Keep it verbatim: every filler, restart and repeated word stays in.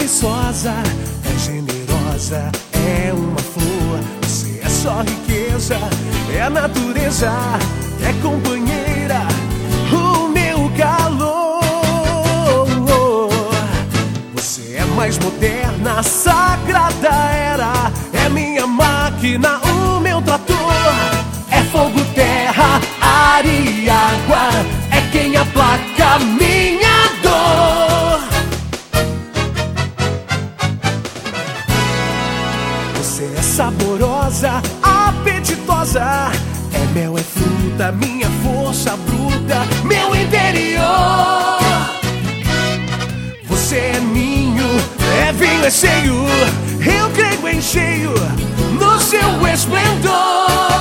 viçosa, é generosa, é uma flor. Você é só riqueza, é natureza, é companheira, o meu calor. Você é mais moderna, sagrada era, é minha máquina, o meu trator. É fogo, terra, ar e água, é quem aplaca minha dor. Você é saborosa, apetitosa, é mel, é fruta, minha força bruta, meu interior. Você é ninho, é vinho, é cheio, eu creio em cheio no seu esplendor.